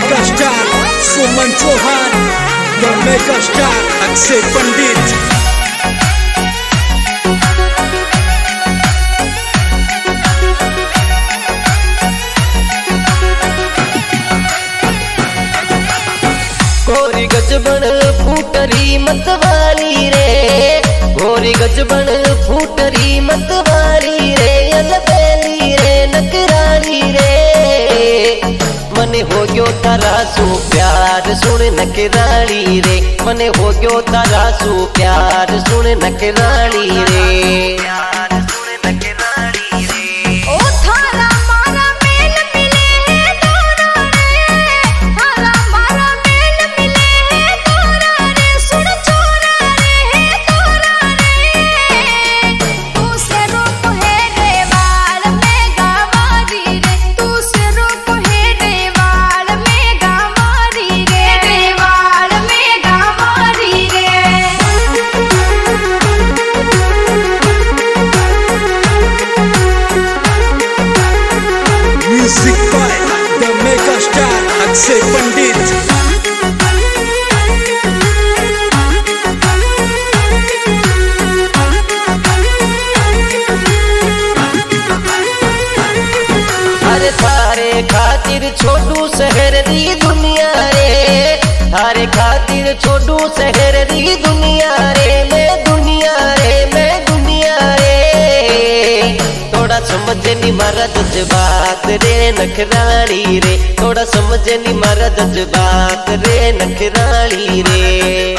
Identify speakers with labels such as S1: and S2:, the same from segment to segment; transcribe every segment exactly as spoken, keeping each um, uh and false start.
S1: Mega star Suman Chauhan, the mega star Akshay Pandit.
S2: गोरी गजबन फूटरी मतवाली रे, गोरी गजबन फूटरी मतवाली रे, अलबेली रे नकराली रे। मने हो गयो तारा सू प्यार सुन नकराली रे, मने हो गयो तारा सू प्यार सुन नकराली रे।
S1: Music by the mega star Akshay Pandit.
S2: अरे थारे खातिर छोटू शहर दी दुनिया रे, थारे खातिर छोटू शहर दी दुनिया रे, मैं दुनिया रे मैं दुनिया रे। थोड़ा समझ नी मारा जज्बात रे नखराली रे, थोड़ा समझ नी मारा जज्बात रे नखराली रे।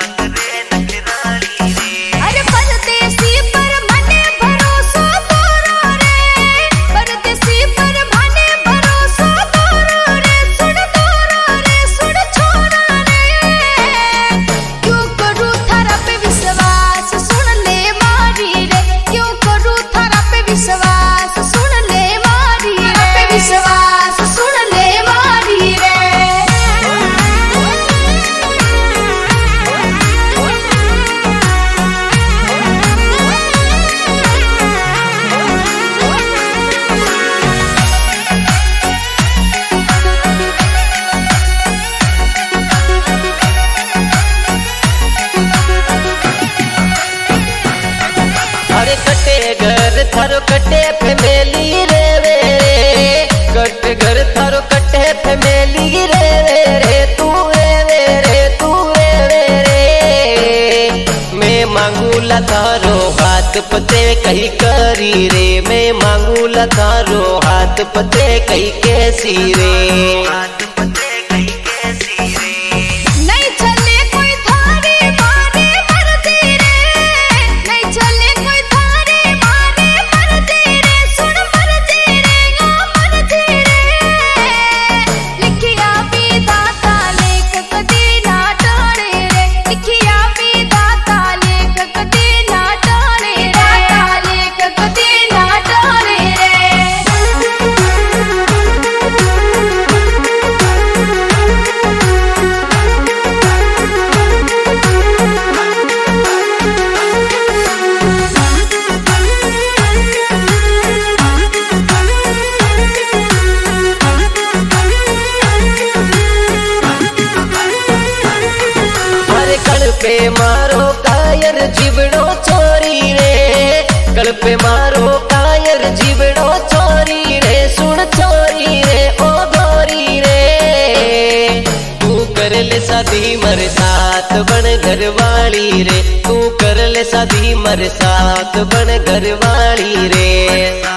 S2: अरे कटे घर थारो कटे फैमिली रे रे रे, कटे घर थारो कटे फैमिली रे रे रे, तू रे रे रे तू रे रे रे। मैं मांगूला थारो हाथ पते कहीं करी रे, मैं मांगूला थारो हाथ पते कहीं कैसी रे। पे मारो कायर जीवड़ो चोरी रे, कल पे मारो कायर जीवड़ो चोरी रे, सुन चोरी रे ओ गोरी रे। तू कर ले शादी मर साथ बन घर वाली रे, तू कर ले शादी मर साथ बन घर वाली रे।